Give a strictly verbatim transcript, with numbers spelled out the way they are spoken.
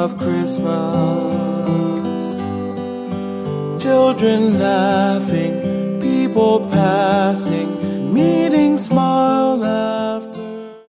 of Christmas. Children laughing, people passing, meeting, smile, laugh.